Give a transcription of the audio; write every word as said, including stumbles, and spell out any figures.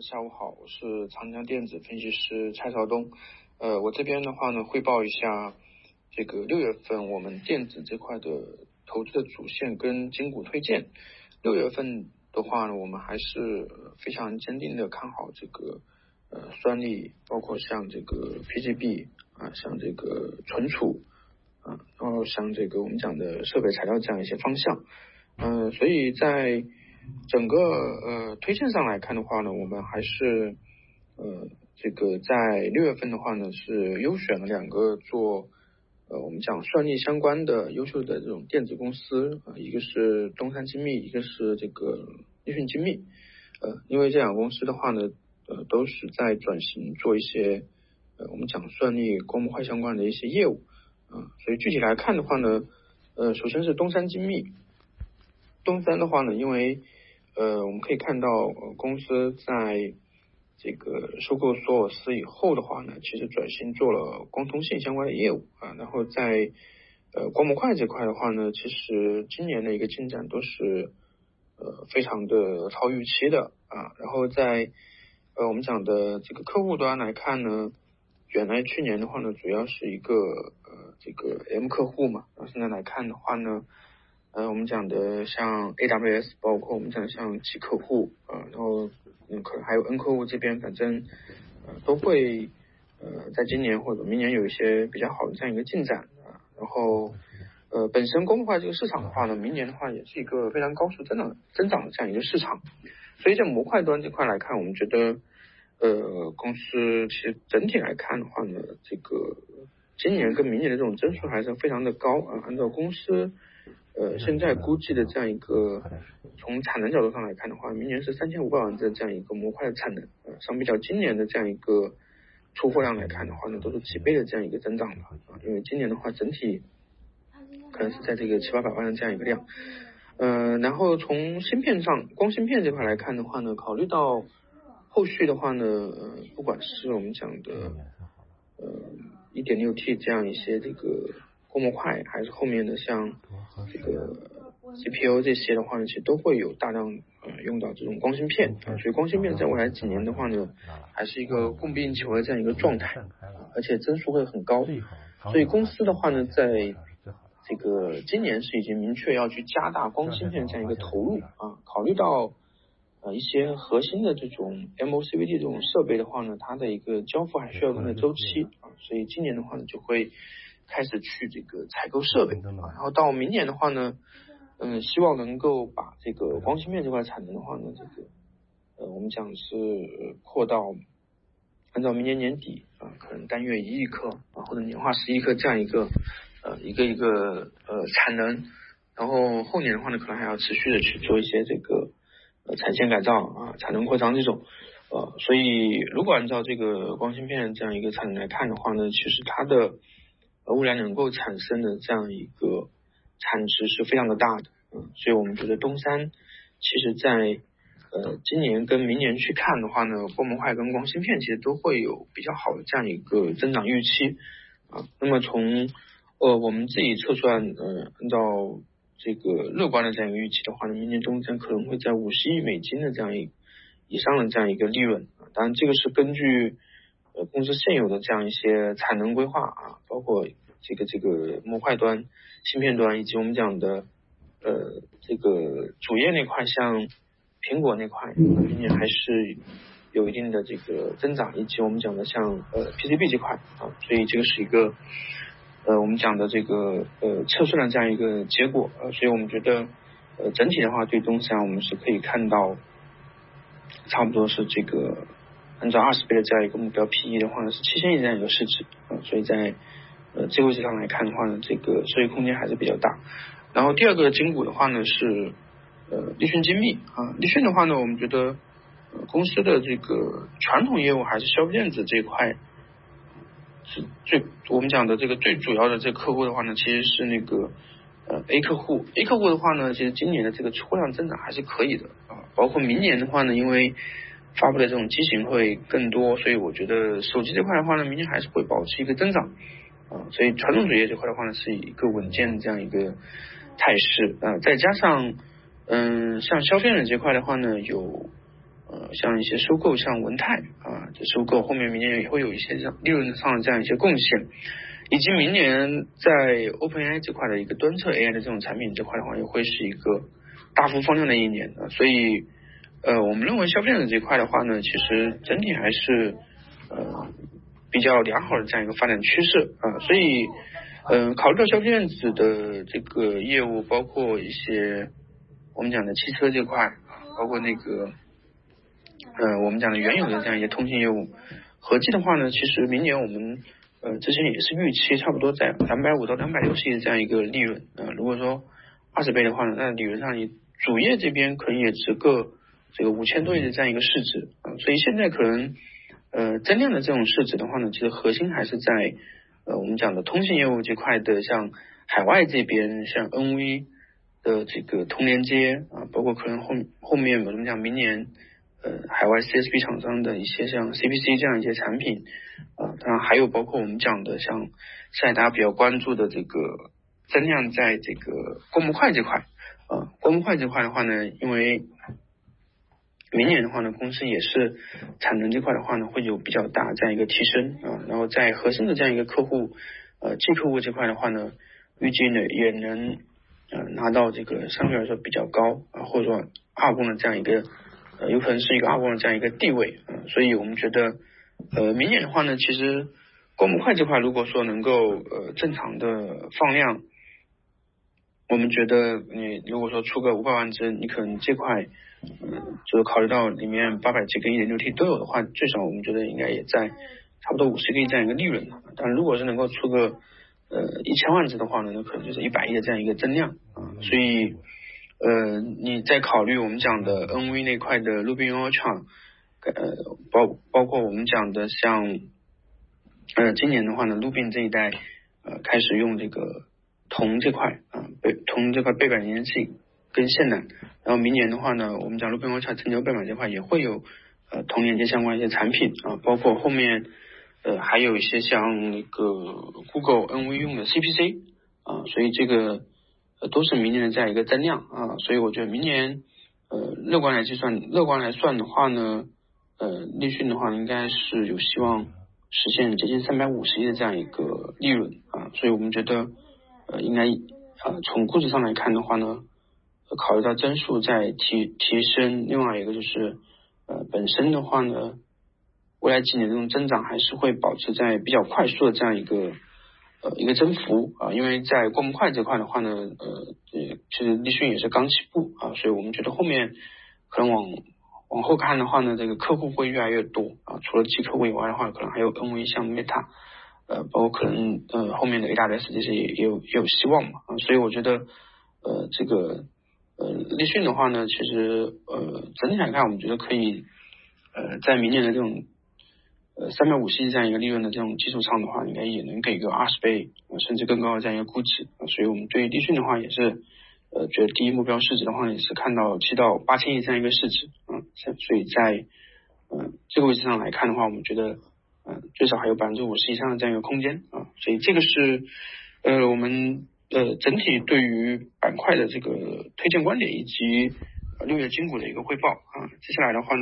下午好，我是长江电子分析师蔡少东。呃，我这边的话呢，汇报一下这个六月份我们电子这块的投资的主线跟精股推荐。六月份的话呢，我们还是非常坚定的看好这个呃算力，包括像这个 P G B 啊，像这个存储啊，然后像这个我们讲的设备材料这样一些方向。嗯、呃，所以在整个呃推荐上来看的话呢，我们还是呃这个在六月份的话呢是优选了两个做呃我们讲算力相关的优秀的这种电子公司啊、呃，一个是东山精密，一个是这个立讯精密。呃，因为这两个公司的话呢，呃都是在转型做一些呃我们讲算力光模块相关的一些业务啊、呃，所以具体来看的话呢，呃首先是东山精密。东山的话呢，因为呃我们可以看到、呃、公司在这个收购索尔斯以后的话呢，其实转型做了光通信相关的业务啊，然后在呃光模块这块的话呢，其实今年的一个进展都是呃非常的超预期的啊，然后在呃我们讲的这个客户端来看呢，原来去年的话呢，主要是一个呃这个 M 客户嘛，然后现在来看的话呢。呃，我们讲的像 A W S， 包括我们讲的像 G 客户啊、呃，然后嗯，可能还有 N 客户这边，反正呃都会呃在今年或者明年有一些比较好的这样一个进展啊。然后呃，本身光模块这个市场的话呢，明年的话也是一个非常高速增长增长的这样一个市场，所以在模块端这块来看，我们觉得呃公司其实整体来看的话呢，这个今年跟明年的这种增速还是非常的高啊，按照公司。呃，现在估计的这样一个，从产能角度上来看的话，明年是三千五百万的这样一个模块的产能，呃，相比较今年的这样一个出货量来看的话呢，都是几倍的这样一个增长的啊，因为今年的话整体可能是在这个七八百万的这样一个量，呃，然后从芯片上，光芯片这块来看的话呢，考虑到后续的话呢，呃，不管是我们讲的呃 一点六 T 这样一些这个。光模块还是后面的像这个 C P U 这些的话呢，其实都会有大量呃用到这种光芯片啊，所以光芯片在未来几年的话呢，还是一个供不应求的这样一个状态，而且增速会很高，所以公司的话呢，在这个今年是已经明确要去加大光芯片这样一个投入啊，考虑到呃一些核心的这种 M O C V D 这种设备的话呢，它的一个交付还需要一定的周期啊，所以今年的话呢就会。开始去这个采购设备啊，然后到明年的话呢，嗯，希望能够把这个光芯片这块产能的话呢，这个呃，我们讲是扩到按照明年年底啊，可能单月一亿颗啊，或者年化十亿颗这样一个呃一个一个呃产能，然后后年的话呢，可能还要持续的去做一些这个呃产线改造啊，产能扩张这种。呃，所以如果按照这个光芯片这样一个产能来看的话呢，其实它的呃，未来能够产生的这样一个产值是非常的大的，嗯，所以我们觉得东山其实在呃今年跟明年去看的话呢，光模块跟光芯片其实都会有比较好的这样一个增长预期啊。那么从呃我们自己测算，呃按照这个乐观的这样一个预期的话呢，明年东山可能会在五十亿美金的这样一以上的这样一个利润啊，当然这个是根据。呃，公司现有的这样一些产能规划啊，包括这个这个模块端、芯片端，以及我们讲的呃这个主业那块，像苹果那块，明年还是有一定的这个增长，以及我们讲的像呃 P C B 这块啊，所以这个是一个呃我们讲的这个呃测算的这样一个结果，呃，所以我们觉得呃整体的话，对东山我们是可以看到差不多是这个。按照二十倍的这样一个目标 P E 的话呢，是七千亿这样一个市值啊，所以在呃这个位置上来看的话呢，这个收益空间还是比较大。然后第二个精股的话呢是呃立讯精密啊，立讯的话呢，我们觉得呃公司的这个传统业务还是消费电子这一块是最我们讲的这个最主要的这个客户的话呢，其实是那个呃 A 客户 A 客户的话呢，其实今年的这个出货量增长还是可以的啊，包括明年的话呢，因为发布的这种机型会更多，所以我觉得手机这块的话呢，明年还是会保持一个增长啊，所以传统主业这块的话呢，是一个稳健的这样一个态势啊，再加上嗯，像消费者这块的话呢，有呃像一些收购，像文泰啊，这收购后面明年也会有一些利润上的这样一些贡献，以及明年在 OpenAI 这块的一个端侧 A I 的这种产品这块的话，也会是一个大幅放量的一年啊，所以呃我们认为消费电子这块的话呢，其实整体还是呃比较良好的这样一个发展趋势啊，所以呃考虑到消费电子的这个业务，包括一些我们讲的汽车这块啊，包括那个呃我们讲的原有的这样一些通信业务，合计的话呢，其实明年我们呃之前也是预期差不多在两百五到两百六十亿的这样一个利润啊、呃，如果说二十倍的话呢，那理论上你主业这边可能也值个这个五千多亿的这样一个市值啊，所以现在可能呃增量的这种市值的话呢，其实核心还是在呃我们讲的通信业务这块的，像海外这边像 N V 的这个通连接啊，包括可能后后面我们讲明年呃海外 C S P 厂商的一些像 C P C 这样一些产品啊，当然还有包括我们讲的像现在大家比较关注的这个增量在这个光模块这块啊，光模块这块的话呢，因为明年的话呢，公司也是产能这块的话呢，会有比较大这样一个提升啊，然后在核心的这样一个客户呃G客户这块的话呢，预计呢也能呃拿到这个相对来说比较高啊，或者说二公的这样一个呃有可能是一个二公的这样一个地位啊，所以我们觉得呃明年的话呢，其实光模块这块如果说能够呃正常的放量，我们觉得你如果说出个五百万只，你可能这块嗯，就是考虑到里面八百 G 跟 一点六 T 都有的话，最少我们觉得应该也在差不多五十个亿这样一个利润。但如果是能够出个呃一千万只的话呢，那可能就是一百亿的这样一个增量啊。所以呃你在考虑我们讲的 N V 那块的 Rubin Ultra， 呃包包括我们讲的像呃今年的话呢 Rubin 这一代呃开始用这个铜这块啊背铜这块背板粘性跟线缆，然后明年的话呢，我们讲 Rubin Ultra 成交背板这块也会有呃铜连接相关一些产品啊，包括后面呃还有一些像那个 Google N V 用的 C P C 啊，所以这个呃都是明年的这样一个增量啊，所以我觉得明年呃乐观来计算，乐观来算的话呢，呃立讯的话应该是有希望实现接近三百五十亿的这样一个利润啊，所以我们觉得呃应该呃从估值上来看的话呢，考虑到增速在提提升，另外一个就是呃本身的话呢，未来几年这种增长还是会保持在比较快速的这样一个呃一个增幅啊，因为在光模块这块的话呢，呃其实立讯也是刚起步啊，所以我们觉得后面可能往往后看的话呢，这个客户会越来越多啊，除了G客户以外的话，可能还有 N V 像 Meta， 呃包括可能呃后面的 A W S 这些也也有也有希望嘛啊，所以我觉得呃这个。呃，立讯的话呢，其实呃整体来看，我们觉得可以呃在明年的这种呃三百五十亿这样一个利润的这种基础上的话，应该也能给个二十倍、呃、甚至更高的这样一个估值、呃、所以我们对立讯的话也是呃觉得第一目标市值的话也是看到七到八千亿这样一个市值啊、呃，所以在呃这个位置上来看的话，我们觉得呃最少还有百分之五十以上的这样一个空间啊、呃，所以这个是呃我们。呃，整体对于板块的这个推荐观点以及六月金股的一个汇报啊，接下来的话呢。